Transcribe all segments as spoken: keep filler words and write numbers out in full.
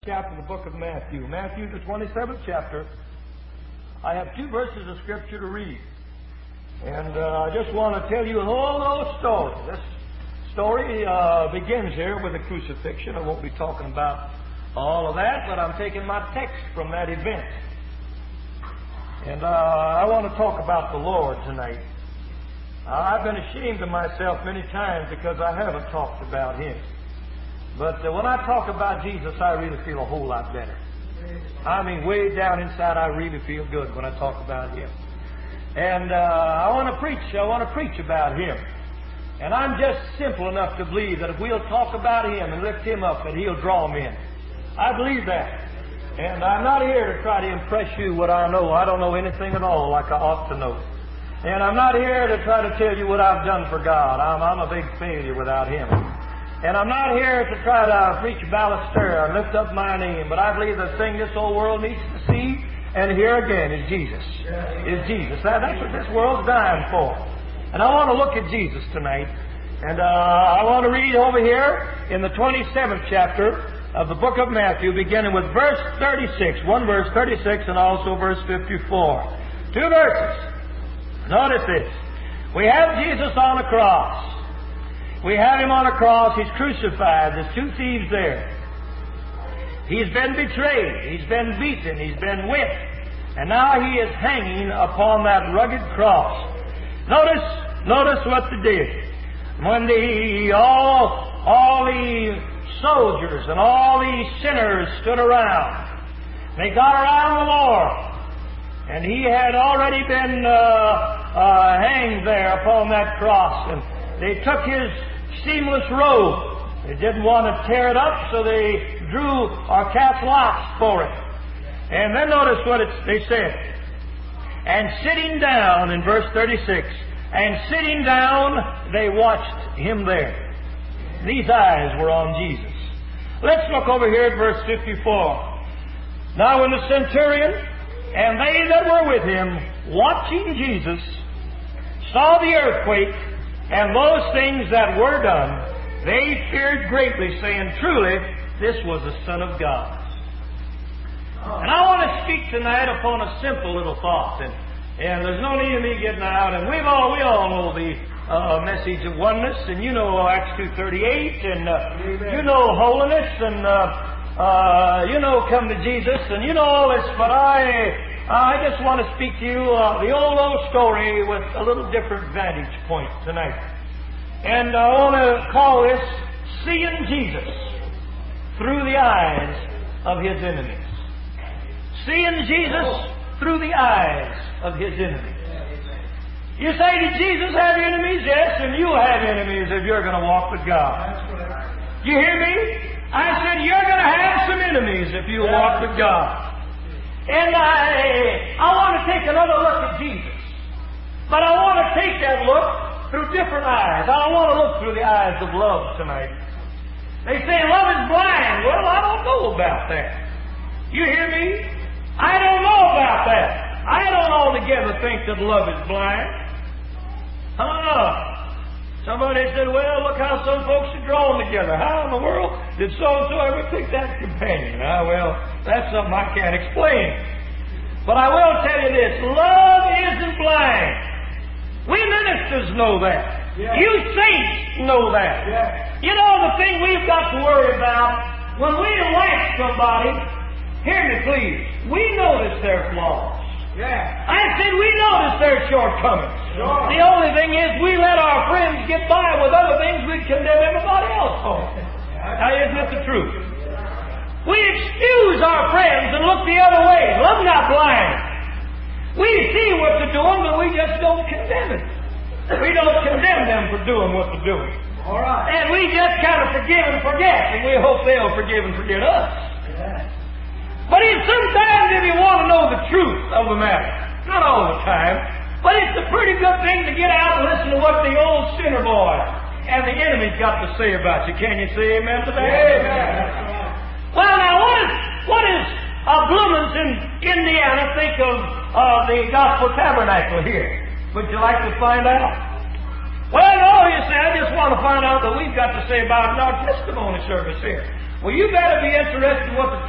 Chapter of the book of Matthew. Matthew, the twenty-seventh chapter. I have two verses of Scripture to read. And uh, I just want to tell you an old, old story. This story uh, begins here with the crucifixion. I won't be talking about all of that, but I'm taking my text from that event. And uh, I want to talk about the Lord tonight. Uh, I've been ashamed of myself many times because I haven't talked about Him. But uh, when I talk about Jesus, I really feel a whole lot better. I mean, way down inside, I really feel good when I talk about Him. And uh, I want to preach. I want to preach about Him. And I'm just simple enough to believe that if we'll talk about Him and lift Him up, that He'll draw men. I believe that. And I'm not here to try to impress you what I know. I don't know anything at all like I ought to know. And I'm not here to try to tell you what I've done for God. I'm, I'm a big failure without Him. And I'm not here to try to preach Ballester and lift up my name, but I believe the thing this whole world needs to see and hear again is Jesus. Is Jesus. That, that's what this world's dying for. And I want to look at Jesus tonight. And uh, I want to read over here in the twenty-seventh chapter of the book of Matthew, beginning with verse thirty-six. One verse thirty-six and also verse fifty-four. Two verses. Notice this. We have Jesus on a cross. We have Him on a cross. He's crucified. There's two thieves there. He's been betrayed. He's been beaten. He's been whipped. And now He is hanging upon that rugged cross. Notice, notice what they did. When the, all, all the soldiers and all these sinners stood around, they got around the Lord. And He had already been uh, uh, hanged there upon that cross. And they took His seamless robe. They didn't want to tear it up, so they drew or cast lots for it. And then notice what it's, they said. And sitting down, in verse thirty-six, and sitting down, they watched Him there. These eyes were on Jesus. Let's look over here at verse fifty-four. Now when the centurion and they that were with him, watching Jesus, saw the earthquake, and those things that were done, they feared greatly, saying, truly, this was the Son of God. And I want to speak tonight upon a simple little thought. And, and there's no need of me getting out. And we've all, we all know the uh, message of oneness. And you know Acts two thirty-eight. And uh, you know holiness. And uh, uh, you know come to Jesus. And you know all this. But I... I just want to speak to you uh, the old, old story with a little different vantage point tonight. And I want to call this Seeing Jesus Through the Eyes of His Enemies. Seeing Jesus through the eyes of His enemies. You say, did Jesus have enemies? Yes, and you'll have enemies if you're going to walk with God. You hear me? I said, you're going to have some enemies if you walk with God. And I, I want to take another look at Jesus. But I want to take that look through different eyes. I don't want to look through the eyes of love tonight. They say love is blind. Well, I don't know about that. You hear me? I don't know about that. I don't altogether think that love is blind. Huh? Somebody said, well, look how some folks are drawn together. How in the world did so-and-so ever pick that companion? Ah, well, that's something I can't explain. But I will tell you this. Love isn't blind. We ministers know that. Yeah. You saints know that. Yeah. You know the thing we've got to worry about, when we like somebody, hear me please, we notice their flaws. Yeah. I said we notice their shortcomings. Sure. The only thing is we let our friends get by with other things we condemn everybody else for. Now isn't it the truth? We excuse our friends and look the other way. Love's not blind. We see what they're doing, but we just don't condemn it. We don't condemn them for doing what they're doing. All right. And we just kind of forgive and forget, and we hope they'll forgive and forget us. Yeah. But if sometimes if you want to know the truth of the matter, not all the time, but it's a pretty good thing to get out and listen to what the old sinner boy and the enemy's got to say about you. Can you say amen to that? Amen. Well, now, what is, what is uh, Bloomington, Indiana, think of uh, the Gospel Tabernacle here? Would you like to find out? Well, no, you say, I just want to find out what we've got to say about it in our testimony service here. Well, you better be interested in what the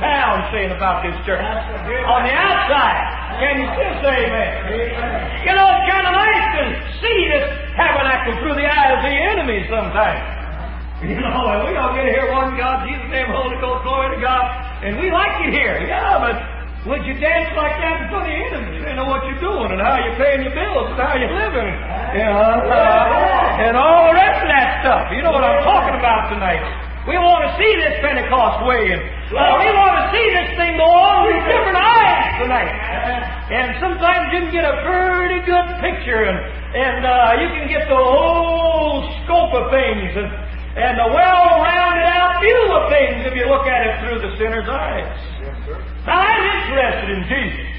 saying about this church. On the outside. Can you still say amen? You know, it's kind of nice to see this tabernacle through the eyes of the enemy sometimes. You know, and we all get here, one God, Jesus' name, Holy Ghost, glory to God, and we like it here. Yeah, but would you dance like that in front of the enemy? They know what you're doing and how you're paying your bills and how you're living. You know, uh, and all the rest of that stuff. You know what I'm talking about tonight. We want to see this Pentecost way, and uh, we want to see this thing go on with different eyes tonight. And sometimes you can get a pretty good picture, and, and uh, you can get the whole scope of things, and, and a well-rounded out view of things if you look at it through the sinner's eyes. Now, I'm interested in Jesus.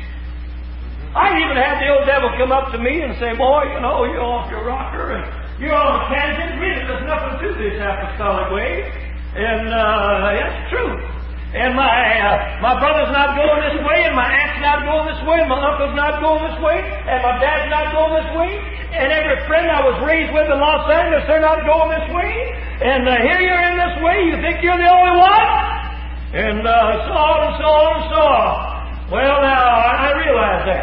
I even had the old devil come up to me and say, boy, you know, you're off your rocker, and you're on a tangent. Really, there's nothing to this apostolic way. And uh, that's true. And my uh, my brother's not going this way, and my aunt's not going this way, and my uncle's not going this way, and my dad's not going this way, and every friend I was raised with in Los Angeles, they're not going this way. And uh, here you're in this way, you think you're the only one? And uh, so on and so on and so on. Well, now, I realize that.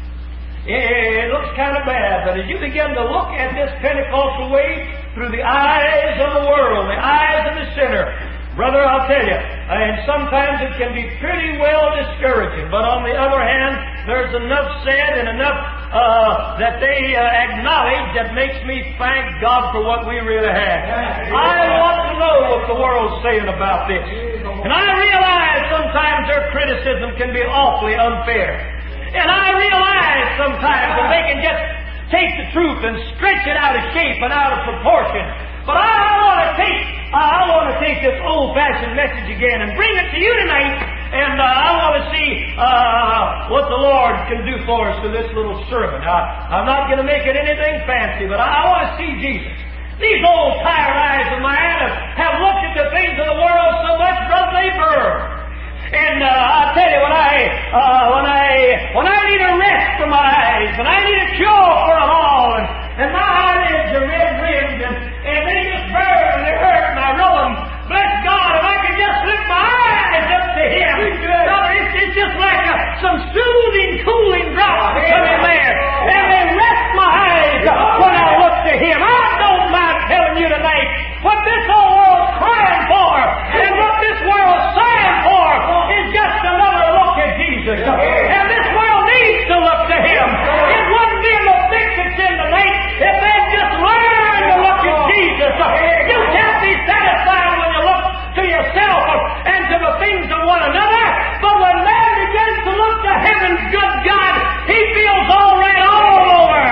It looks kind of bad, but as you begin to look at this Pentecostal way through the eyes of the world, the eyes of the sinner, brother, I'll tell you, and sometimes it can be pretty well discouraging, but on the other hand, there's enough said and enough uh, that they uh, acknowledge that makes me thank God for what we really have. I want to know what the world's saying about this. And I realize sometimes their criticism can be awfully unfair. And I realize sometimes that they can just take the truth and stretch it out of shape and out of proportion. But I, I want to take, I want to take this old-fashioned message again and bring it to you tonight. And uh, I want to see uh, what the Lord can do for us through this little sermon. I, I'm not going to make it anything fancy, but I, I want to see Jesus. These old tired eyes of mine have, have looked at the things of the world so much, brother, they burn. And uh, I tell you, when I uh, when I when I need a rest for my eyes, and I need a cure for them all, and, and my eyelids are red rimmed, and, and they just burn and they hurt, and I rub them. Bless God, if I can just lift my eyes up to Him, brother, it's, it's just like a, some soothing, cooling drops that come in there, and they rest my eyes when I look to Him. I don't mind telling you tonight what this whole world's crying for, and what this world's sighing for is just another look at Jesus. And this world needs to look to Him. It wouldn't be the fix it's in tonight if they'd just learn to look at Jesus. You can't be satisfied when you look to yourself and to the things of one another, but when man begins to look to heaven's good God, he feels all right all over.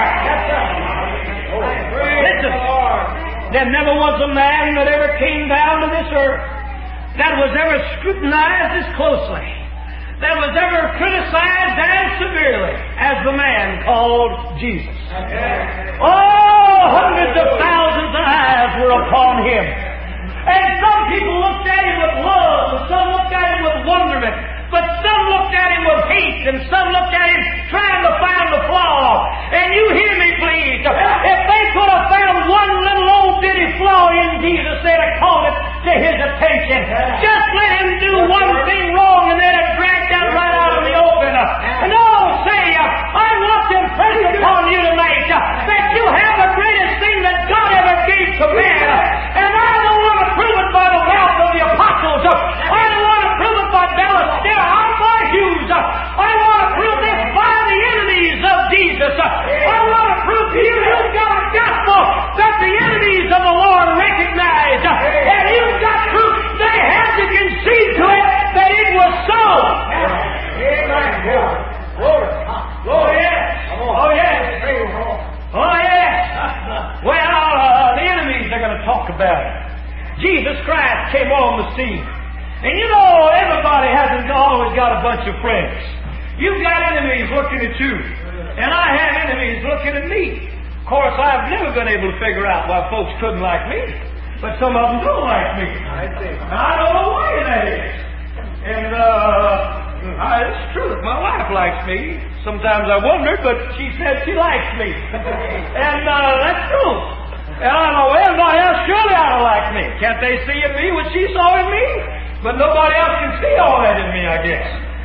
Listen, there never was a man that ever came down to this earth that was ever scrutinized as closely, that was ever criticized as severely as the man called Jesus. Oh, hundreds of thousands of eyes were upon Him. And some people looked at Him with love, and some looked at Him with wonderment, but some looked at Him with hate, and some looked at Him trying to find the flaw. And you hear me, please. If they could have found one little old bitty flaw in Jesus, they'd have called it to His attention. Just let Him do one thing wrong, and they'd have dragged that right out in the open. And oh, say, I want to impress upon you tonight that you have the greatest thing that God ever gave to man. And I don't want to prove it by the mouth of the apostles. I don't want to prove it by Ballastia or by Hughes. I want to prove this by the enemies of Jesus. I want to prove to you you've got a gospel that the enemies of the Lord recognize. And you've got proof they had to concede to it that it was so. Amen. Oh, yes. Oh, yes. Oh, yes. Well, uh, the enemies are going to talk about it. Jesus Christ came on the scene. And you know, everybody hasn't always got a bunch of friends. You've got enemies looking at you. And I have enemies looking at me. Of course, I've never been able to figure out why folks couldn't like me. But some of them don't like me. I don't know why that is. And, uh, I, it's true. My wife likes me. Sometimes I wonder, but she said she likes me. And, uh, that's true. And I know, well, everybody else surely ought to like me. Can't they see in me what she saw in me? But nobody else can see all that in me, I guess.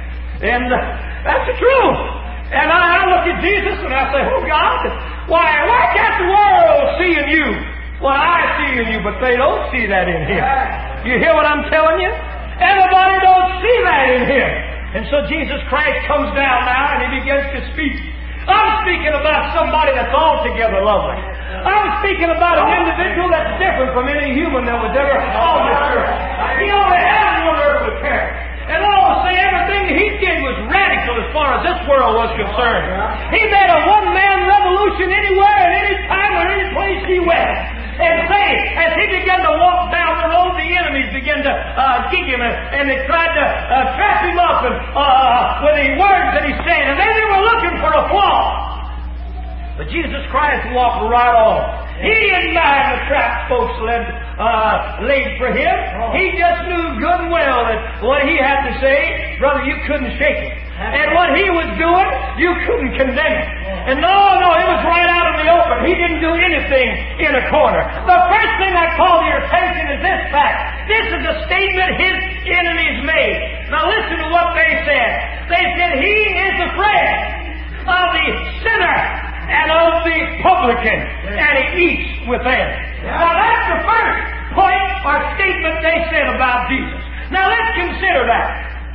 And uh, that's the truth. And I, I look at Jesus and I say, oh God, why, why can't the world see in you what I see in you? But they don't see that in Him. You hear what I'm telling you? Everybody don't see that in Him. And so Jesus Christ comes down now and He begins to speak. I'm speaking about somebody that's altogether lovely. I'm speaking about an individual that's different from any human that was ever on this earth. He only had one earthly parent. And all to say everything He did was radical as far as this world was concerned. He made a one-man revolution anywhere, at any time, or any place He went. And say, as He began to walk down the road, the enemies began to uh, kick Him, and, and they tried to uh, trap Him up and, uh, with the words that He said. And then they were looking for a flaw. But Jesus Christ walked right on. He didn't mind the trap folks led, uh, laid for Him. He just knew good and well that what He had to say, brother, you couldn't shake it. And what He was doing, you couldn't condemn it. And no, no, it was right out in the open. He didn't do anything in a corner. The first thing I call to your attention is this fact. This is a statement His enemies made. Now listen to what they said. They said, He is the friend of the sinner and of the publican, and He eats with them. Now that's the first point or statement they said about Jesus. Now let's consider that.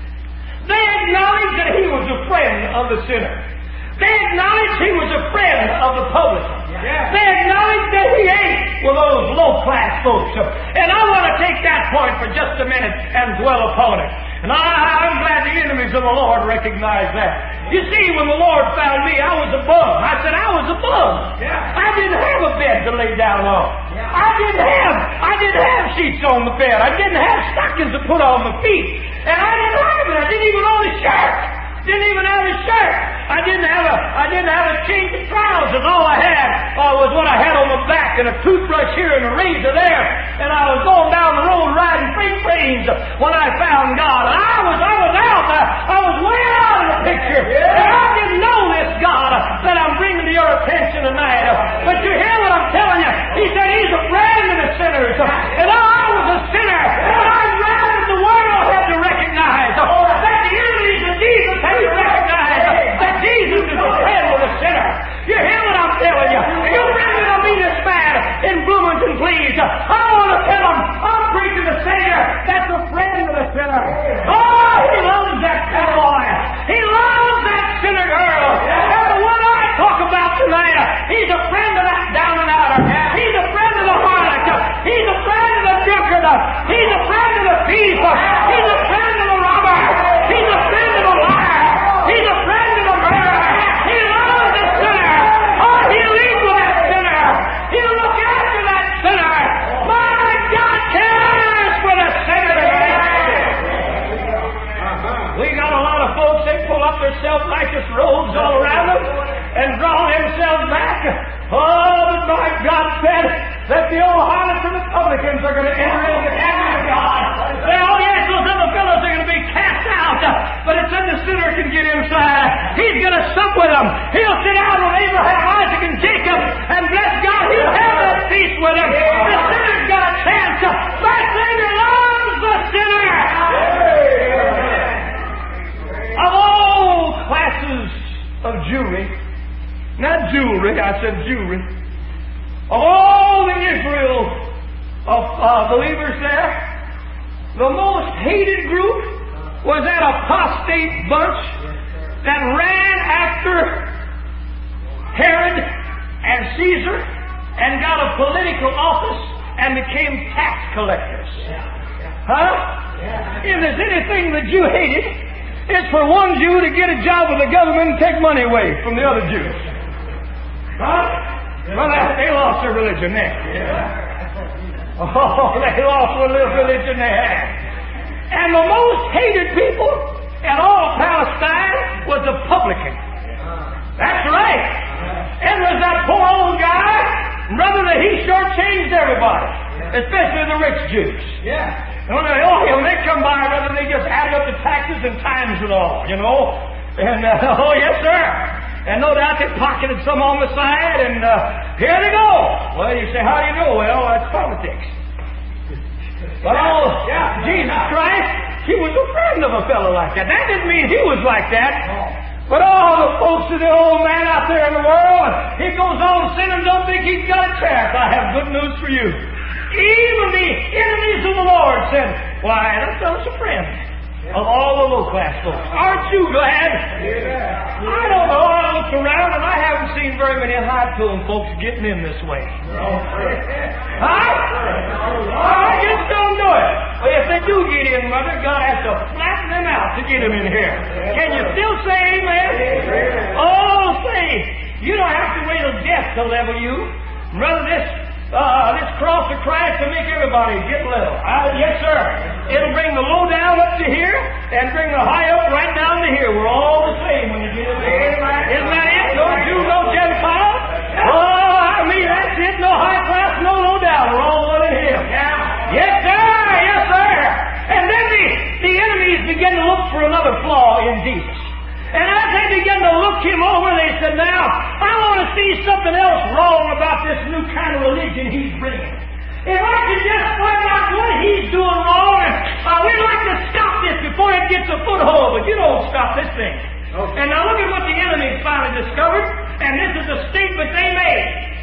They acknowledged that He was a friend of the sinner. They acknowledged He was a friend of the publican. They acknowledged that He ate with those low-class folks. And I want to take that point for just a minute and dwell upon it. And I, I'm glad the enemies of the Lord recognize that. You see, when the Lord found me, I was a bum. I said, I was a bum. I didn't have a bed to lay down on. I didn't have, I didn't have sheets on the bed. I didn't have stockings to put on my feet. And I didn't have it. I didn't even own a shirt. Didn't even have a shirt. I didn't have a, I didn't have a change of trousers. All I had uh, was what I had on my back and a toothbrush here and a razor there. And I was going down the road riding freight trains when I found God. And I was, I was out there. I was way out of the picture. And I didn't know this God that I'm bringing to your attention tonight. But you hear what I'm telling you? He said He's a friend of the sinners. And I was a sinner. And I'm glad that the world had to recognize that the enemies of Jesus had to recognize that Jesus is a friend of the sinner. You hear what I'm telling you? You bring me to meet this man in Bloomington, please. I want to tell him I'm preaching the Savior that's a friend of the sinner. Oh, He loves that cowboy. He loves that sinner girl. And the one I talk about tonight, he's a friend of that down and outer. He's a friend of the harlot. He's a friend of the drunkard. He's a friend of the thief. He's a friend of the robber. He's a friend of the liar. He's a friend of the murderer. He loves the sinner. Oh, He'll eat with that sinner. He'll look after that sinner. My God cares for the sinner tonight. We got a lot of folks, they pull up their self-righteous robes all around them and draw themselves back. Oh, but my God said that the old harlots and the publicans are going to enter into the kingdom of God. Say, oh yes, those other fellows are going to be cast out, but it's then the sinner can get inside. He's going to sup with them. He'll sit down with Abraham, Isaac, and Jacob, and bless God, He'll have that feast with them. The sinner's got a chance. That Savior loves the sinner. Of all classes of jewelry, not jewelry, I said jewelry, of all the Israel of uh, believers there, the most hated group was that apostate bunch that ran after Herod and Caesar and got a political office and became tax collectors. Huh? If there's anything the Jew hated, it's for one Jew to get a job with the government and take money away from the other Jews. Huh? Well, they lost their religion there. Oh, they lost what little religion they had. And the most hated people in all Palestine was the publican. That's right. It was that poor old guy, brother, that he shortchanged everybody, especially the rich Jews. Yeah. And when they, oh, when they come by, brother, they just added up the taxes and times it all, you know. And, uh, oh, yes, sir. And no doubt they pocketed some on the side, and uh, here they go. Well, you say, how do you know? Well, that's politics. But oh, yeah, Jesus Christ, He was a friend of a fellow like that. That didn't mean He was like that. But all the folks of the old man out there in the world, he goes on sinning, don't think he's got a chance. I have good news for you. Even the enemies of the Lord said, why, that fellow's a friend of all the low-class folks. Aren't you glad? Yeah. I don't know. I looked around and I haven't seen very many high-tone folks getting in this way. Huh? I just don't do it. Well, if they do get in, Mother, God has to flatten them out to get them in here. Can you still say amen? Oh, say, you don't have to wait till death to level you. Brother, this Uh, this cross of Christ to make everybody get level. Uh, yes, sir. It'll bring the low down up to here and bring the high up right down to here. We're all the same when you get in there. Isn't that it? No Jew, no Gentile. Oh, I mean, that's it. No high class, no low down. We're all one in Him. Yes, sir. Yes, sir. And then the, the enemies begin to look for another flaw in Jesus. And as they began to look Him over, they said, now, I want to see something else wrong about this new kind of religion He's bringing. If I could just find out what He's doing wrong, and uh, we'd like to stop this before it gets a foothold, but you don't stop this thing. Okay. And now look at what the enemies finally discovered, and this is the statement they made.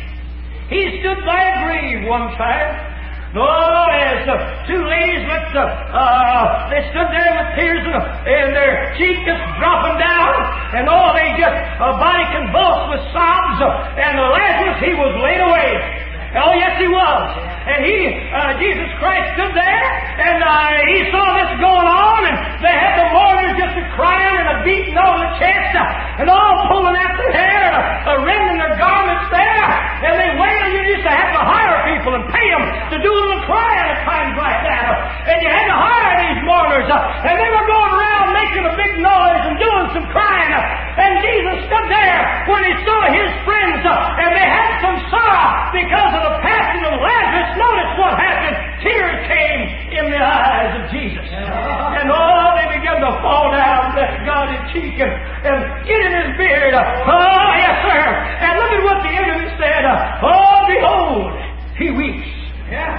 He stood by a grave one time. Oh, as uh, two ladies with, uh, uh, they stood there with tears in, in their cheeks just dropping down, and oh, they just, a body convulsed with sobs, uh, and uh, Lazarus, he was laid away. Oh, yes, he was. And he, uh, Jesus Christ stood there, and uh, he saw this going on, and they had the mourners just a crying and a beating on the chest, uh, and all pulling at their hair, and uh, uh, rending their garments there, and they waited. You used to have to hire people and pay them to do a little crying at times like that, uh, and you had to hire these mourners, uh, and they were going around making a big noise and doing some crying, uh, and Jesus stood there when He saw His friends, uh, and they had some sorrow because of the passing of Lazarus. Notice what happened. Tears came in the eyes of Jesus. And oh, they began to fall down, bless God, his cheek and, and get in his beard. Oh, yes, sir. And look at what the enemy said. Oh, behold, he weeps. Yeah.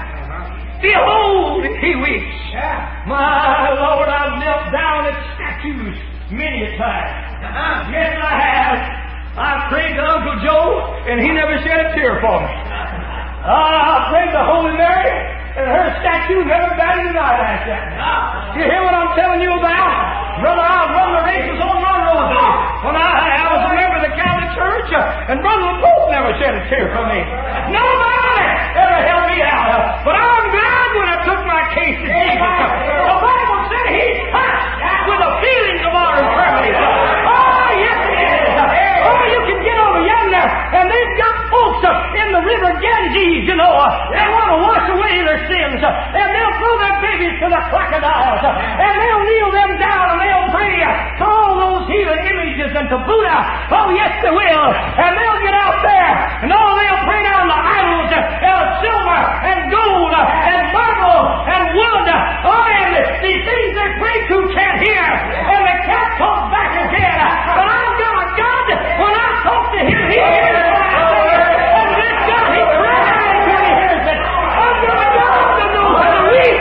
Behold, he weeps. Yeah. My Lord, I've knelt down at statues many a time. Uh-huh. Yes, I have. I've prayed to Uncle Joe, and he never shed a tear for me. Ah, uh, I prayed to Holy Mary, and her statue never batted an eye like that. You hear what I'm telling you about? Brother, I've run the races on my rosary. When I, I was a member of the Catholic Church, uh, and Brother Pope never shed a tear for me. Nobody ever helped me out. But I'm glad when I took my case to Jesus. The Bible said He's touched with the feelings of our infirmities. Oh, yes, it is. Oh, you can get over yonder, and they've got folks uh, in the river Ganges, you know, uh, they want to wash away their sins, uh, and they'll throw their babies to the crocodiles, uh, and they'll kneel them down, and they'll pray uh, to all those heathen images and to Buddha. Oh, yes, they will. And they'll get out there, and oh, they'll pray down the idols uh, of silver and gold uh, and marble and wood. Uh, oh, and these things they pray to can't hear, and they can't talk back again. But I've got a God, when I talk to Him, He hears what I say. And this God, He cries when He hears it. I've got a God that knows how to weep.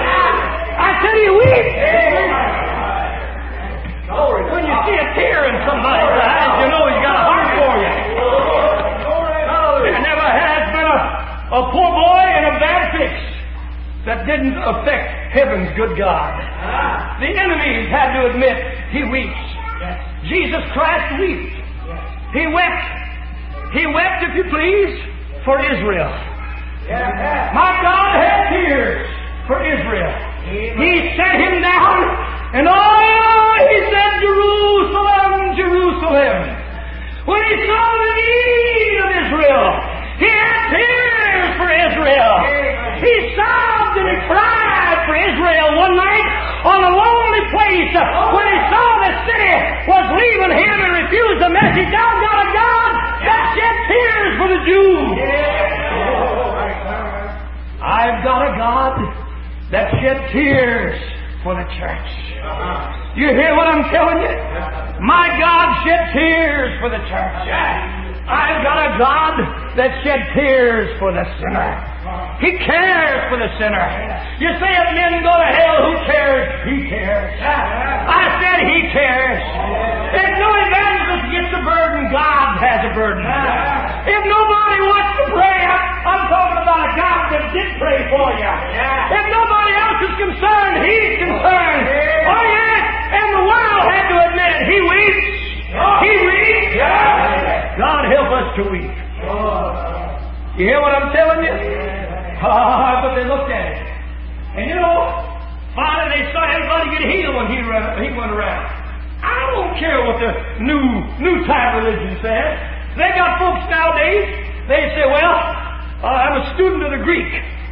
I tell you, weep. When you see a tear in somebody's eyes, you know He's got a heart for you. There never has been a, a poor boy in a bad fix that didn't affect heaven's good God. The enemies had to admit He weeps. Jesus Christ wept. He wept. He wept, if you please, for Israel. My God had tears for Israel. He set Him down, and oh, He said, Jerusalem, Jerusalem. When He saw the need of Israel, He had tears for Israel. He sobbed and He cried for Israel one night on a lonely place when He saw the city was leaving Him and refused the message. I've got a God that shed tears for the Jews. I've got a God that shed tears for the church. You hear what I'm telling you? My God shed tears for the church. I've got a God that shed tears for the sinner. He cares for the sinner. You say if men go to hell, who cares? He cares. I said He cares. If no evangelist gets a burden, God has a burden. If nobody wants to pray, I'm talking about a God that did pray for you. If nobody else is concerned, He's concerned. Oh yes, and the world had to admit it. He weeps. He weeps. God help us to weep. You hear what I'm telling you? Ah, but they looked at it. And you know, finally they saw everybody get healed when he, run, he went around. I don't care what the new new time religion says. They got folks nowadays, they say, well, uh, I'm a student of the Greek.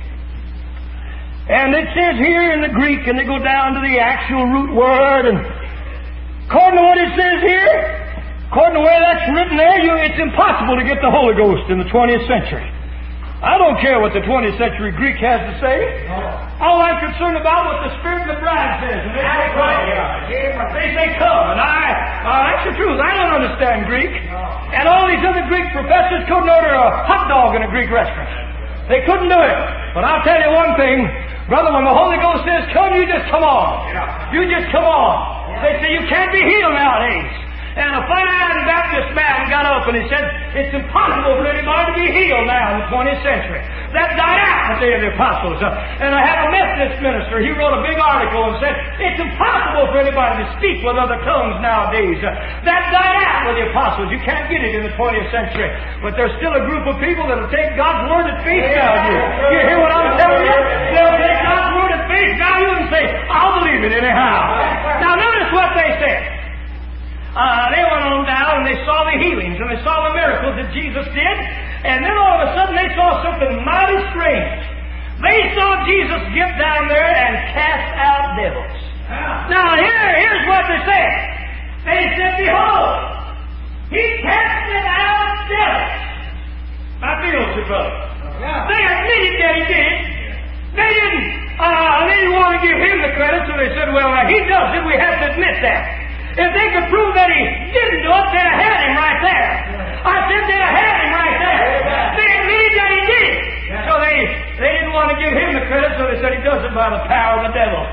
And it says here in the Greek, and they go down to the actual root word, and according to what it says here, according to where that's written there, you, it's impossible to get the Holy Ghost in the twentieth century. I don't care what the twentieth century Greek has to say. All I'm concerned about what the Spirit of the bride says. And they say, come. They say, come. And I, uh, that's the truth. I don't understand Greek. And all these other Greek professors couldn't order a hot dog in a Greek restaurant. They couldn't do it. But I'll tell you one thing, brother, when the Holy Ghost says, come, you just come on. You just come on. They say, you can't be healed nowadays. And a fine Baptist man got up and he said, it's impossible for anybody to be healed now in the twentieth century. That died out in the day of the apostles. Uh, and I had a Methodist minister, he wrote a big article and said, it's impossible for anybody to speak with other tongues nowadays. Uh, that died out with the apostles. You can't get it in the twentieth century. But there's still a group of people that'll take God's word at face value. You hear what I'm telling you? They'll take God's word at face value and say, I'll believe it anyhow. Now notice what they said. Uh, they went on down and they saw the healings and they saw the miracles that Jesus did, and then all of a sudden they saw something mighty strange. They saw Jesus get down there and cast out devils. Yeah. Now here, here's what they said. They said, behold, He casted out devils. Now feels it, brother. Yeah. They admitted that He did it. They didn't, uh, they didn't want to give Him the credit, so they said, well, uh, He does it, we have to admit that. If they could prove that He didn't do it, they'd have had Him right there. I said they'd have had Him right there. They admitted that He did it. So they, they didn't want to give Him the credit, so they said He does it by the power of the devil.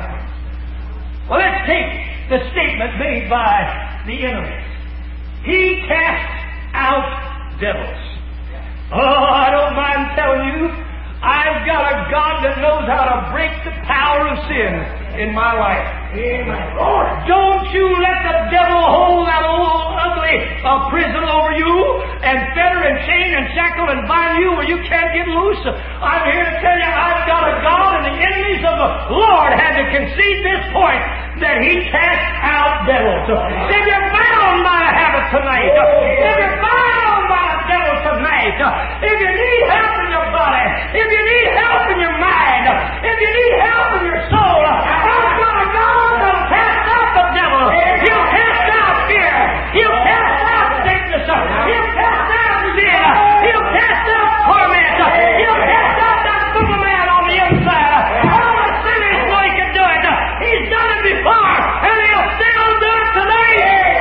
Well, let's take the statement made by the enemies. He casts out devils. Oh, I don't mind telling you, I've got a God that knows how to break the power of sin in my life. Amen. Lord, don't you let the devil hold that old ugly uh, prison over you and fetter and chain and shackle and bind you where you can't get loose. I'm here to tell you I've got a God, and the enemies of the Lord had to concede this point that He casts out devils. If you're bound by a habit tonight, if you're bound by a devil tonight, if you need help in your body, if you need help in your mind, if you need help in your soul, I've got a God that'll cast out the devil. He'll cast out fear. He'll cast out sickness. He'll cast out sin. He'll cast out torment. He'll cast out that Superman on the inside. All the sinners know He can do it. He's done it before, and He'll still do it today.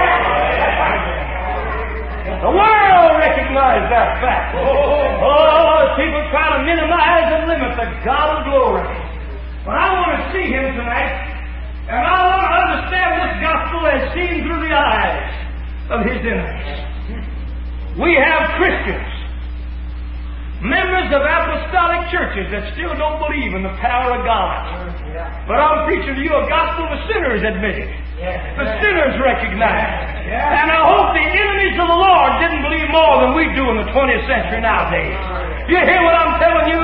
The world recognizes that fact. Oh, people try to minimize and limit the God of glory. But I want to see Him tonight, and I want to understand this gospel as seen through the eyes of His enemies. We have Christians, members of apostolic churches that still don't believe in the power of God. But I'm preaching to you a gospel the sinners admitted. The sinners recognize. And I hope the enemies of the Lord didn't believe more than we do in the twentieth century nowadays. You hear what I'm telling you?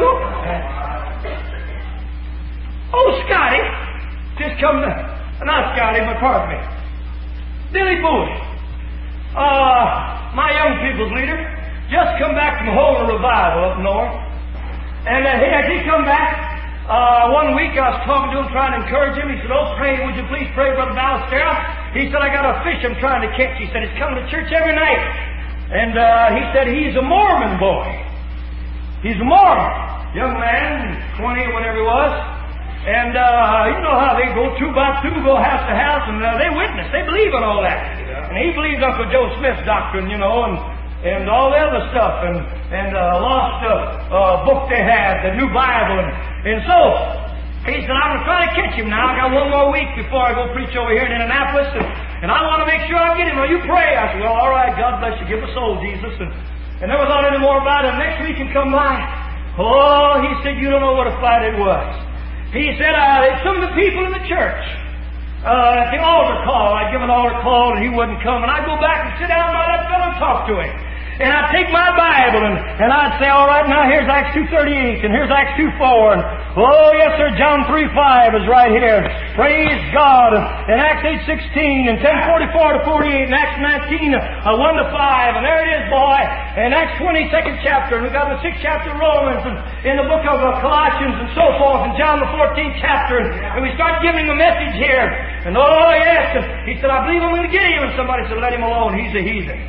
Oh, Scotty, just come to, not Scotty, but pardon me, Billy Bowie, uh, my young people's leader, just come back from holding a revival up north. And uh, as he come back, uh, one week I was talking to him, trying to encourage him. He said, oh, pray, would you please pray, Brother Ballestero? He said, I got a fish I'm trying to catch. He said, he's coming to church every night. And uh, he said, he's a Mormon boy. He's a Mormon. Young man, twenty or whatever he was. And uh, you know how they go two by two, go house to house, and uh, they witness. They believe in all that. And he believes Uncle Joe Smith's doctrine, you know, and and all the other stuff, and, and uh, lost uh, uh, book they had, the New Bible. And, and so, he said, I'm going to try to catch him now. I got one more week before I go preach over here in Indianapolis, and, and I want to make sure I get him. Will you pray? I said, well, all right, God bless you. Give a soul, Jesus. And, and never thought any more about it. Next week he come by. Oh, he said, you don't know what a fight it was. He said, uh, some of the people in the church, uh, at the altar call, I'd give an altar call and he wouldn't come. And I'd go back and sit down by that fellow and talk to him. And I'd take my Bible and, and I'd say, all right, now here's Acts two thirty-eight and here's Acts two four. And, oh, yes, sir, John three five is right here. Praise God. And Acts eight sixteen and ten forty-four to forty-eight and Acts nineteen, uh, one to five. And there it is, boy. And Acts twenty-second chapter. And we've got the sixth chapter of Romans and in the book of uh, Colossians and so forth. And John the fourteenth chapter. And, and we start giving a message here. And oh, yes. And he said, I believe I'm going to get him. And somebody said, let him alone. He's a heathen.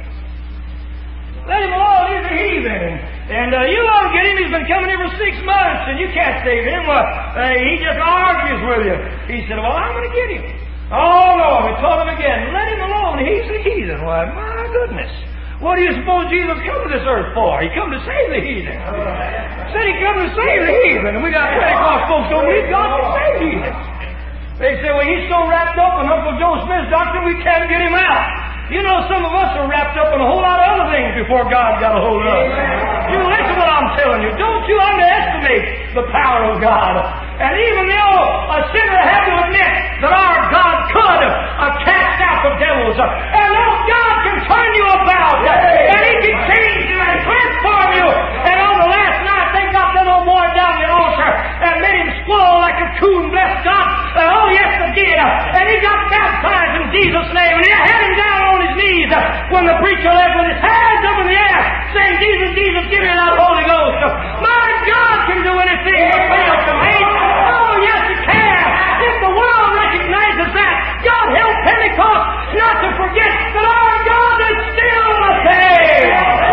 Let him alone, he's a heathen. And uh, you won't get him, he's been coming here for six months, and you can't save him. Uh, uh, he just argues with you. He said, well, I'm going to get him. Oh, no, we told him again, let him alone, he's a heathen. Why, my goodness. What do you suppose Jesus come to this earth for? He come to save the heathen. Said he come to save the heathen. And we got Pentecost folks don't need God to save heathen. They say, well, he's so wrapped up in Uncle Joe Smith's doctrine, we can't get him out. You know, some of us are wrapped up in a whole lot of other things before God got a hold of us. You listen to what I'm telling you. Don't you underestimate the power of God. And even though a sinner had to admit that our God could uh, cast out the devils, uh, and though God can turn you about, uh, and He can change you and transform you, and on the last night they got that old boy down the altar and made him squall like a coon, bless God. Uh, oh, yes, they did. Uh, and he got baptized in Jesus' name, and he had him down on his knees uh, when the preacher led with his hands up in the air, saying, Jesus, Jesus, give me that Holy Ghost. Uh, my God can do anything but fail to me. Oh, yes, He can. If the world recognizes that, God help Pentecost not to forget that our God is still the same.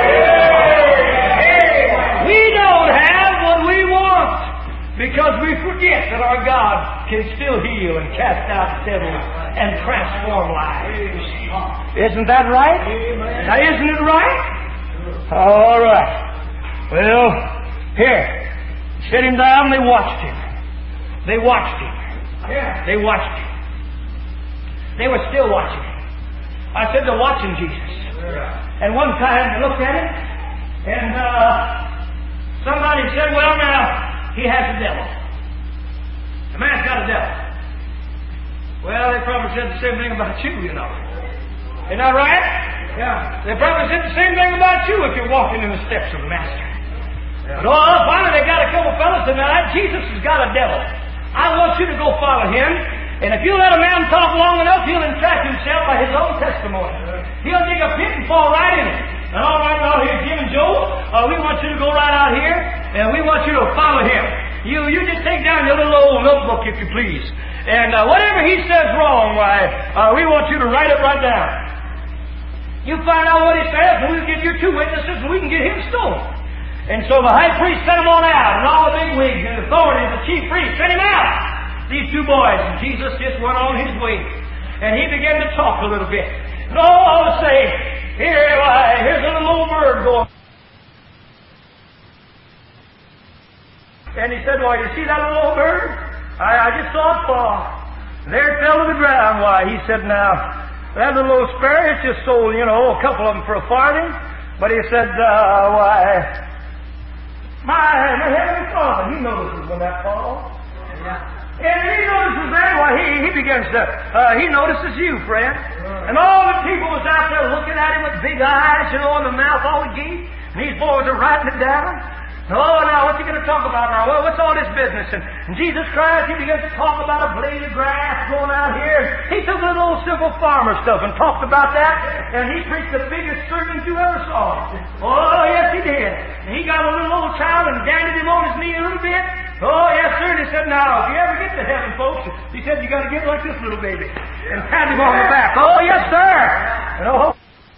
We don't have what we want because we forget that our God can still heal and cast out devils and transform lives. Isn't that right? Now, isn't it right? All right. Well, here. Set him down, they watched him. They watched him. They watched him. They were still watching him. I said they're watching Jesus. And one time they looked at him, and uh, somebody said, well, now, he has a devil. The man's got a devil. Well, they probably said the same thing about you, you know. Isn't that right? Yeah. They probably said the same thing about you if you're walking in the steps of the Master. Yeah. But oh, finally they got a couple fellas and said, Jesus has got a devil. I want you to go follow him. And if you let a man talk long enough, he'll entrap himself by his own testimony. He'll dig a pit and fall right in it. And all right, now here's Jim and Joe. Uh, we want you to go right out here, and we want you to follow him. You you just take down your little old notebook, if you please. And uh, whatever he says wrong, why, uh, we want you to write it right down. You find out what he says, and we'll give you two witnesses, and we can get him stoned. And so the high priest sent him on out, and all the big wigs and authorities, the chief priest, sent him out. These two boys, and Jesus just went on his way. And he began to talk a little bit. And all I was saying, here, why, here's a little old bird going. And he said, why, you see that little old bird? I, I just saw it fall. And there it fell to the ground. Why, he said, now, that little old sparrow, it's just sold, you know, a couple of them for a farthing. But he said, uh, why, my, my heavenly Father, he notices when that falls. Yeah. And he notices that, why, he, he begins to, uh, he notices you, friend. And all the people was out there looking at him with big eyes, you know, and the mouth all agape. And these boys are writing it down. Oh, now, what's he going to talk about now? Well, what's all this business? And, and Jesus Christ, he begins to talk about a blade of grass going out here. He took a little old simple farmer stuff and talked about that, and he preached the biggest sermon you ever saw. Oh, yes, he did. And he got a little old child and dandled him on his knee a little bit. Oh, yes, sir. And he said, now, if you ever get to heaven, folks, he said, you got to get like this little baby. And pat him on the back. Oh, yes, sir. And oh,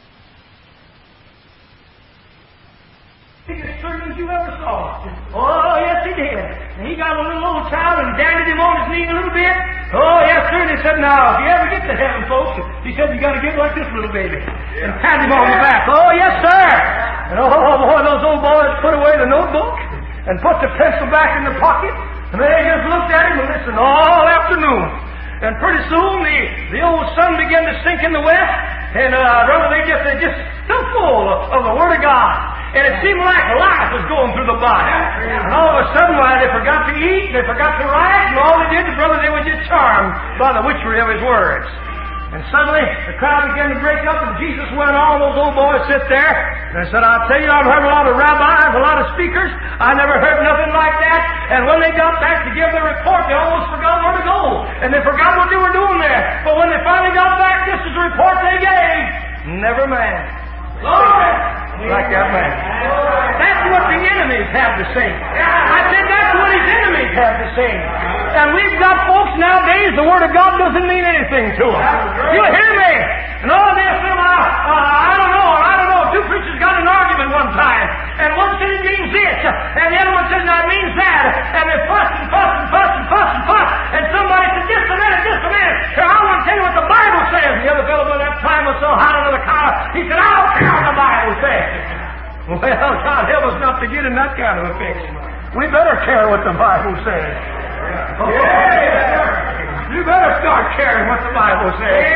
biggest sermon you ever saw. Oh, yes, he did. And he got a little old child and dandled him on his knee a little bit. Oh, yes, sir. And he said, now, if you ever get to heaven, folks, he said, you got to get like this little baby. And pat him on the back. Oh, yes, sir. And oh, boy, those old boys put away the notebook and put the pencil back in the pocket. And they just looked at him and listened all afternoon. And pretty soon the, the old sun began to sink in the west. And, uh, brother, they just, they just so full of, of the Word of God. And it seemed like life was going through the body. And all of a sudden, why, they forgot to eat, they forgot to write, and all they did, brother, they were just charmed by the witchery of His words. And suddenly, the crowd began to break up, and Jesus went, all those old boys sit there. And I said, I'll tell you, I've heard a lot of rabbis, a lot of speakers. I never heard nothing like that. And when they got back to give their report, they almost forgot where to go. And they forgot what they were doing there. But when they finally got back, this is the report they gave. Never man. Lord! Like that man. That's what the enemies have to say. I said that's what His enemies have to say. And we've got folks nowadays, the Word of God doesn't mean anything to them. You hear me? And all this, uh, uh, I don't know, I don't know. Two preachers got an argument one time. And one said it means this. And the other one said, no, it means that. And they fuss and fuss and fuss and fuss and fuss. And somebody said, just a minute, just a minute. Here, I want to tell you what the Bible says. And the other fellow by that time was so hot under the collar, he said, I don't care what the Bible says. Well, God help us not to get in that kind of a fix. We better care what the Bible says. Oh, yeah. You better start caring what the Bible says.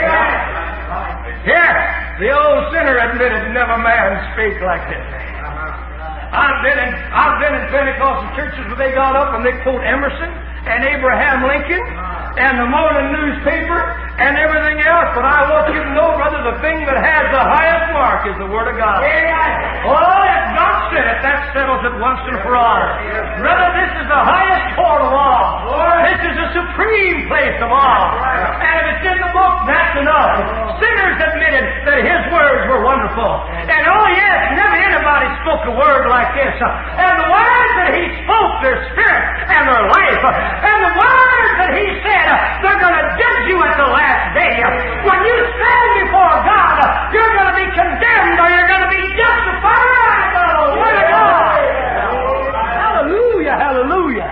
Here, the old sinner admitted, never man spake like this. I've been in I've been in Pentecostal churches where they got up and they quote Emerson and Abraham Lincoln and the morning newspaper and everything else, but I want you to know, brother, the thing that has the highest mark is the Word of God. Oh, if God said it, that settles it once and for all. Brother, this is the highest court of all. This is the supreme place of all. And if it's in the book, that's enough. Sinners admitted that His words were wonderful. And oh yes, never anybody spoke a word like this. And the words that He spoke, their spirit and their life. And the words that He said, they're going to judge you at the last day. When you stand before God, you're going to be condemned or you're going to be justified by the Word of God. Hallelujah, hallelujah.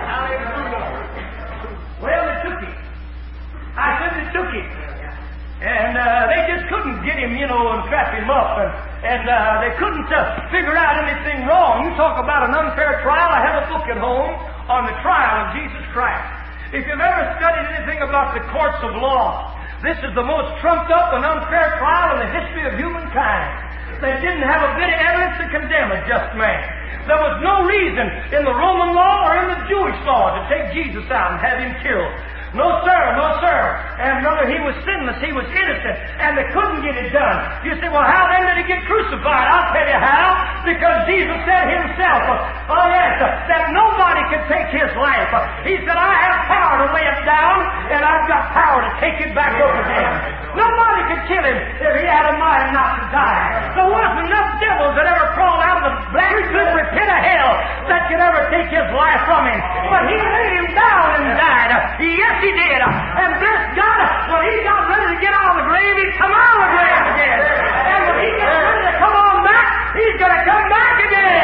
Well, they took Him. I said they took Him. And uh, they just couldn't get Him, you know, and trap Him up. And, and uh, they couldn't uh, figure out anything wrong. You talk about an unfair trial. I have a book at home on the trial of Jesus Christ. If you've ever studied anything about the courts of law, this is the most trumped up and unfair trial in the history of humankind. They didn't have a bit of evidence to condemn a just man. There was no reason in the Roman law or in the Jewish law to take Jesus out and have Him killed. No, sir, no, sir. And brother, He was sinless, He was innocent, and they couldn't get it done. You say, well, how then did He get crucified? I'll tell you how. Because Jesus said Himself, oh yes, that nobody could take His life. He said, I have power to lay it down, and I've got power to take it back up again. Nobody could kill Him if He had a mind not to die. There wasn't enough devils that ever crawled out of the black slippery pit of hell that could ever take His life from Him. But He laid Him down and died. Yes, He did. And bless God, when He got ready to get out of the grave, He come out of the grave again. And when He gets ready to come on back, He's going to come back again.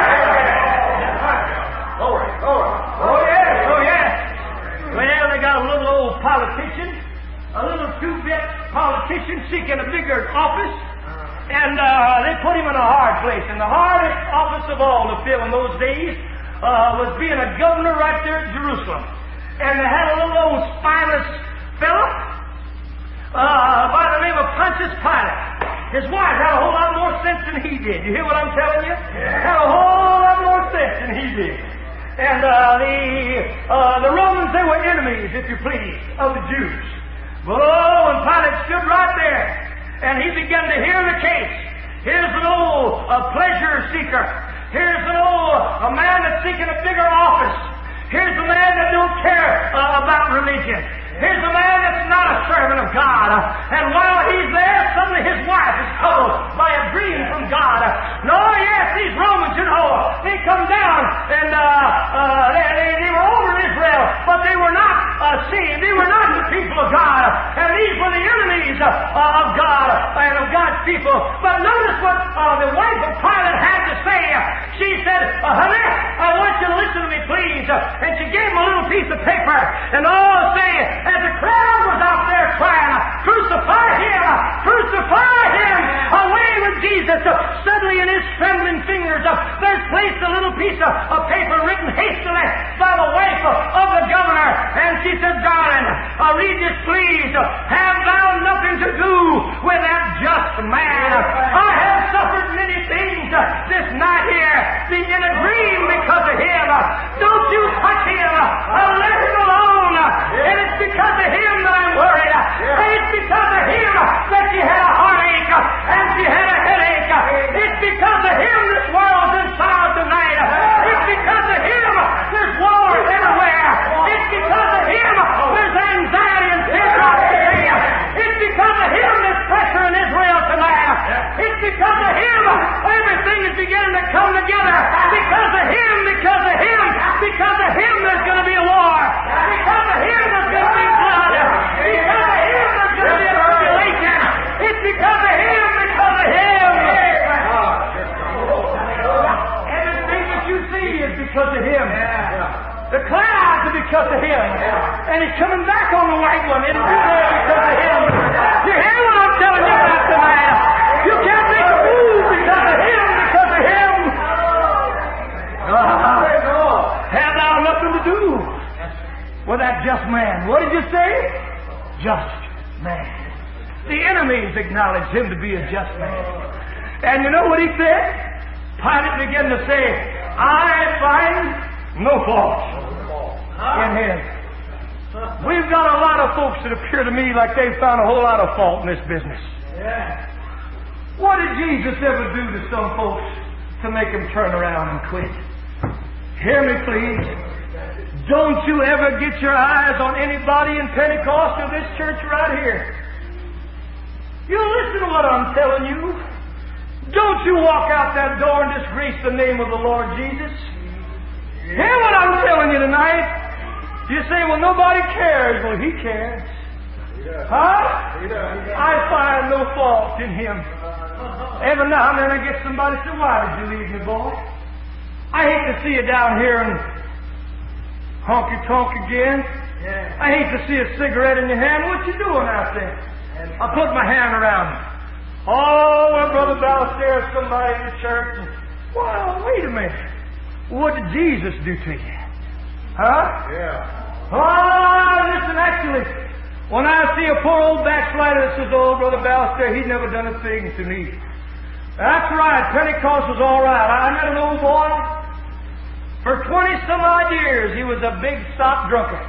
Glory, glory. Oh, yes, oh, yes. Well, they got a little old politician, a little two-bit politician seeking a bigger office, and uh, they put him in a hard place. And the hardest office of all to fill in those days uh, was being a governor right there at Jerusalem. And they had a little old spineless fellow uh, by the name of Pontius Pilate. His wife had a whole lot more sense than he did. You hear what I'm telling you? Had a whole lot more sense than he did. And uh, the uh, the Romans, they were enemies, if you please, of the Jews. But oh, when Pilate stood right there and he began to hear the case, here's an old uh, pleasure seeker. Here's an old a man that's seeking a bigger office. Here's a man that don't care uh, about religion. Here's a man that's not a servant of God. Uh, and while he's there, suddenly his wife is troubled by a dream from God. Uh, no, yes, these Romans, you know, they come down and uh, uh, they, they, they were over Israel, but they were not uh, saved. They were not the people of God. And these were the enemies uh, of God and of God's God's people. But notice what uh, the wife of Pilate had to say. She said, uh, honey, I want you to listen to me, please. Uh, and she gave him a little piece of paper. And all say, as the crowd was out there crying, crucify him, crucify him, away with Jesus. Uh, suddenly in his trembling fingers, uh, there's placed a little piece of, of paper written hastily by the wife uh, of the governor. And she said, darling, uh, read this please. Uh, have thou nothing to do with that just man. I have suffered many things uh, this night here, being in a dream because of him. Uh, don't you touch him. Uh, let him alone. Uh, and it's because of him that I'm worried. Uh, it's because of him that she had a heartache uh, and she had a headache. Uh, it's because of him this world's in sorrow tonight. Uh, it's because of him there's war everywhere. It's because of him there's anxiety and fear out today. It's because of him there's pressure in Israel tonight. It's because of him everything is beginning to come together. Because of him, because of him, because of him there's going to be a war. Because of him there's going to be blood. Because of him there's going to be a tribulation. It's because of him, because of him. Everything that you see is because of him. The clouds are because of him. And he's coming back on the white one. It'll be there because of him. You hear what I'm telling you about tonight? You can't make a move because of him, because of him. Uh, have thou nothing to do with that just man. What did you say? Just man. The enemies acknowledge him to be a just man. And you know what he said? Pilate began to say, I find no fault in him. We've got a lot of folks that appear to me like they've found a whole lot of fault in this business. What did Jesus ever do to some folks to make them turn around and quit? Hear me, please. Don't you ever get your eyes on anybody in Pentecost or this church right here. You listen to what I'm telling you. Don't you walk out that door and disgrace the name of the Lord Jesus. Hear what I'm telling you tonight. You say, well, nobody cares. Well, he cares. Huh? I find no fault in him. Every now and then I get somebody say, why did you leave me, boy? I hate to see you down here and honky-tonk again. I hate to see a cigarette in your hand. What you doing out there? I put my hand around him. Oh, well, Brother Ballester, somebody in the church. And, well, wait a minute. What did Jesus do to you? Huh? Yeah. Oh, listen, actually, when I see a poor old backslider that says, oh, Brother Ballester, he's never done a thing to me. That's right, Pentecost was all right. I met an old boy. For twenty some odd years, he was a big stop drunkard.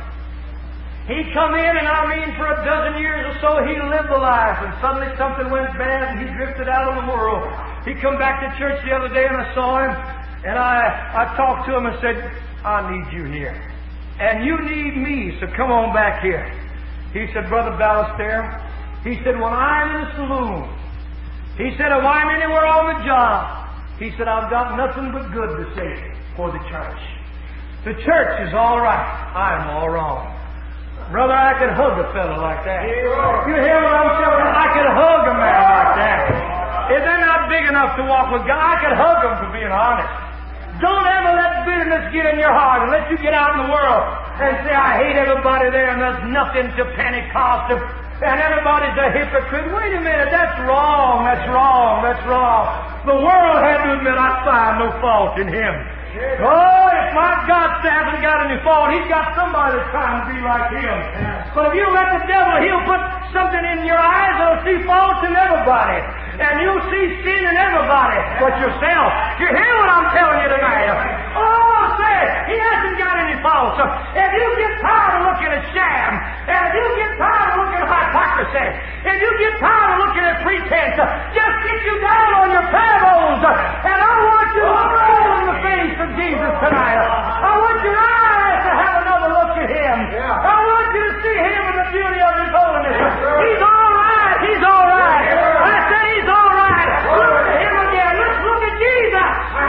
He'd come in, and I mean, for a dozen years or so, he lived the life, and suddenly something went bad, and he drifted out of the world. He come back to church the other day, and I saw him, and I, I talked to him and said, I need you here. And you need me, so come on back here. He said, Brother Ballester, he said, when I'm in a saloon, he said, if I'm anywhere on the job, he said, I've got nothing but good to say for the church. The church is all right. I'm all wrong. Brother, I could hug a fellow like that. You hear what I'm telling you? I could hug a man like that. If they're not big enough to walk with God, I could hug them for being honest. Don't ever let bitterness get in your heart and let you get out in the world and say, I hate everybody there and there's nothing to Pentecost and everybody's a hypocrite. Wait a minute, that's wrong, that's wrong, that's wrong. The world had to admit I find no fault in him. Oh, if my God hasn't got any fault, he's got somebody that's trying to be like him. But if you let the devil, he'll put something in your eyes that'll see faults in everybody. And you'll see sin in everybody but yourself. You hear what I'm telling you tonight? Oh, say, he hasn't got any faults. If you get tired of looking at sham, and if you get tired of looking at hypocrisy, if you get tired of looking at pretense, just get you down on your parables. And I want you to look full in the face of Jesus tonight. I want your eyes to have another look at him. I want you to see him in the beauty of his holiness. He's all right. He's all right. I say he's all right. Look at him again. Let's look at Jesus.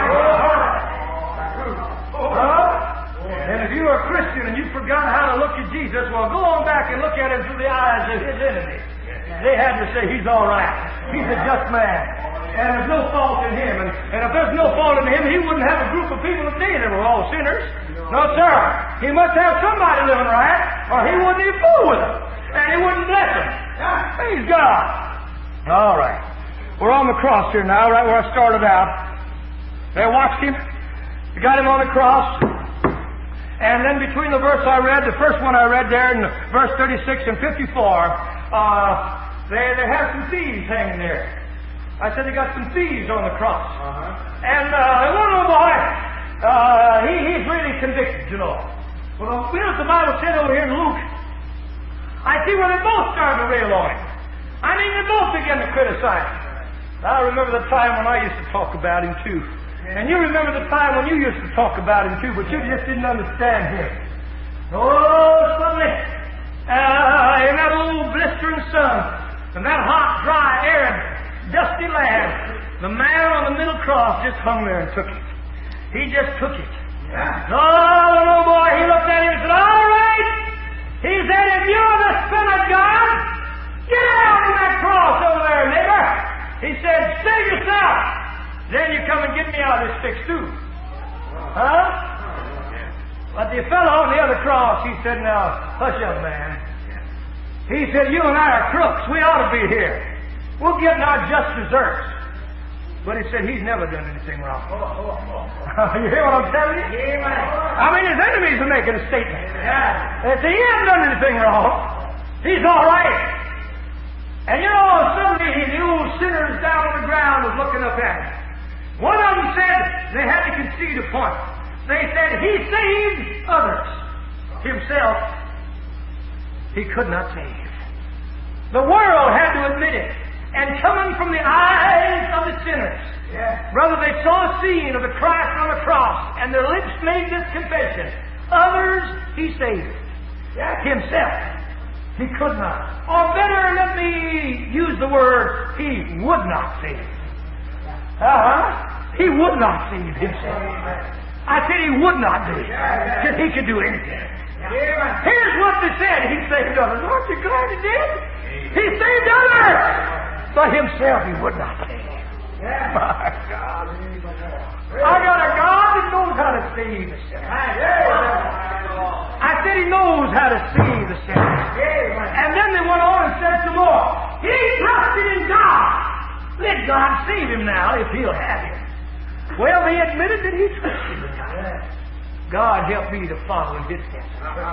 Uh, and if you are a Christian and you forgot how to look at Jesus, well, go on back and look at him through the eyes of his enemy. They had the say he's all right. He's a just man. And there's no fault in him. And, and if there's no fault in him, he wouldn't have a group of people today that were all sinners. No, sir. He must have somebody living right, or he wouldn't even fool with them. And he wouldn't bless them. Praise God. All right. We're on the cross here now, right where I started out. They watched him. They got him on the cross. And then between the verse I read, the first one I read there in verse thirty-six and fifty-four, uh, they, they have some thieves hanging there. I said they got some thieves on the cross. Uh-huh. And uh, one little boy, uh, he, he's really convicted, you know. Well, you know what the Bible said over here in Luke? I see where they both started to rail on him. I mean, they both began to criticize him. I remember the time when I used to talk about him, too. And you remember the time when you used to talk about him, too, but you just didn't understand him. Oh, suddenly, uh, in that old blistering sun, and that hot, dry, arid, dusty land, the man on the middle cross just hung there and took it. He just took it. Yeah. Oh, the little boy, he looked at him and said, all right. He said, if you're the Son of God, get out of that cross over there, neighbor. He said, save yourself. Then you come and get me out of this fix, too. Huh? But the fellow on the other cross, he said, now, hush up, man. He said, you and I are crooks. We ought to be here. We'll get our just deserts. But he said he's never done anything wrong. You hear what I'm telling you? I mean, his enemies are making a statement. They say he hasn't done anything wrong. He's all right. And you know, suddenly the old sinners down on the ground was looking up at him. One of them said they had to concede a point. They said he saved others. Himself, he could not save. The world had to admit it. And coming from the eyes of the sinners, yeah. Brother, they saw a scene of the Christ on the cross, and their lips made this confession. Others he saved. Yeah. Himself, he could not. Or better, let me use the word, he would not save. Uh-huh. He would not save himself. I said he would not do it. Because he could do anything. Here's what they said. He saved others. Aren't you glad he did? He saved others. But himself he would not save. Yeah. My God. I got a God that knows how to save the sinner. I said he knows how to save the sinner. And then they went on and said some more. He trusted in God. Let God save him now if he'll have him. Well, they admitted that he trusted in God. God help me to follow in his steps.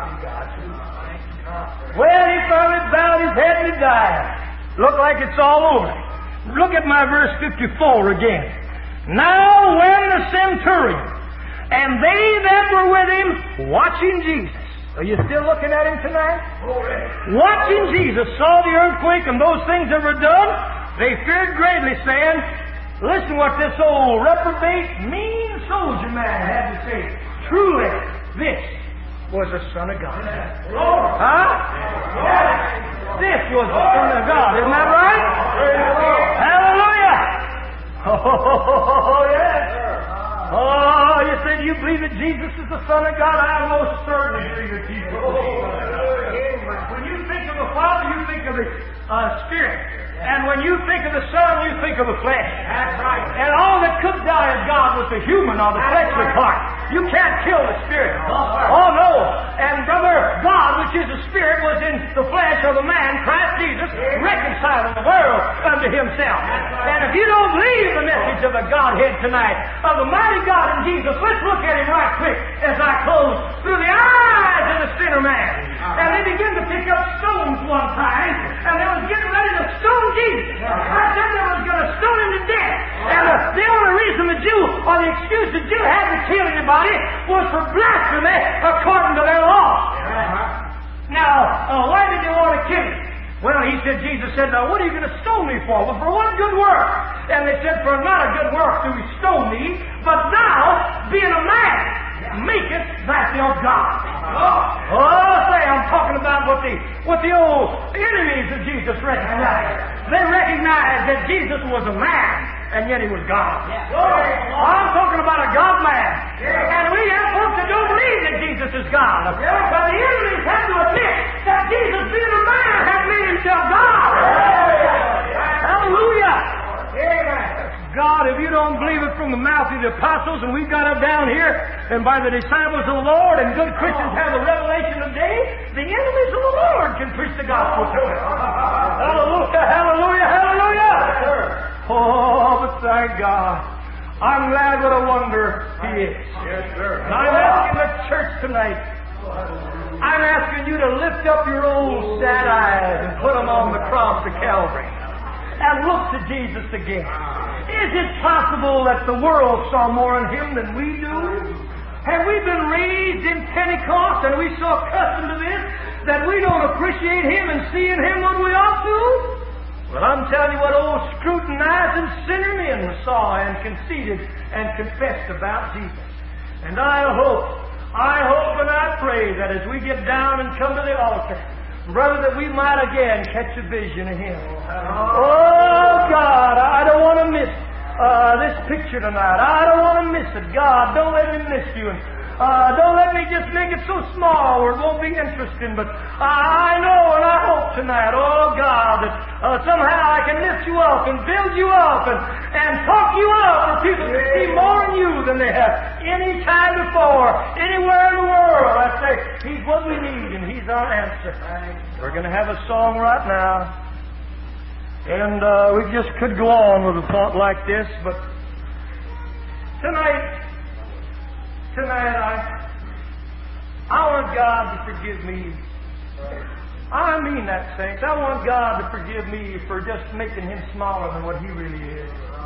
Well, he finally bowed his head and he died. Look like it's all over. Look at my verse fifty-four again. Now when the centurion and they that were with him watching Jesus. Are you still looking at him tonight? Watching Jesus saw the earthquake and those things that were done, they feared greatly, saying, listen what this old reprobate, mean soldier man had to say. Truly, this was the Son of God. Huh? This was the Son of God. Isn't that right? Hallelujah! Oh, yes. Oh, you said you believe that Jesus is the Son of God? I most certainly believe that Jesus is the Son of God. When you think of the Father, you think of the uh, Spirit. And when you think of the Son, you think of the flesh. That's right. And all that could die of God was the human or the fleshly part. You can't kill the Spirit. Oh, no. And brother, God, which is the Spirit, was in the flesh of the man, Christ Jesus, reconciling the world unto himself. And if you don't believe the message of the Godhead tonight, of the mighty God in Jesus, let's look at him right quick as I close. Through the eyes of the sinner man. And they began to pick up stones one time, and they was getting ready to stone Jesus. I said they was going to stone him to death. And the, the only reason the Jew, or the excuse the Jew had to kill anybody, was for blasphemy according to their law. Now, uh, why did they want to kill him? Well, he said, Jesus said, now what are you going to stone me for? Well, for one good work. And they said, for not a good work do we stone thee, but thou, being a man, makest thyself God. Oh, say, I'm talking about what the, what the old enemies of Jesus recognized. They recognized that Jesus was a man, and yet he was God. I'm talking about a God-man. And we have folks that don't believe that Jesus is God. But the enemies have to admit that Jesus, being a man, has made himself God. from the mouth of the apostles, and we've got it down here, and by the disciples of the Lord, and good Christians have the revelation of day, the enemies of the Lord can preach the gospel to them. Hallelujah, hallelujah, hallelujah! Oh, but thank God. I'm glad what a wonder He is. Yes, sir. And I'm asking the church tonight, I'm asking you to lift up your old sad eyes and put them on the cross of Calvary and look to Jesus again. Is it possible that the world saw more in Him than we do? Have we been raised in Pentecost and we so accustomed to this that we don't appreciate Him and see in Him what we ought to? Well, I'm telling you what old scrutinizing sinner men saw and conceded and confessed about Jesus. And I hope I hope and I pray that as we get down and come to the altar, brother, that we might again catch a vision of Him. Oh, God, I don't want to miss uh, this picture tonight. I don't want to miss it. God, don't let me miss you. And, uh, don't let me just make it so small where it won't be interesting. But I know and I hope tonight, oh, God, that uh, somehow I can lift you up and build you up and, and talk you up for people to see more in you than they have any time before, anywhere in the world. I say, He's what we need and He's our answer. We're going to have a song right now. And uh, we just could go on with a thought like this, but tonight, tonight I, I want God to forgive me. I mean that, saints. I want God to forgive me for just making Him smaller than what He really is.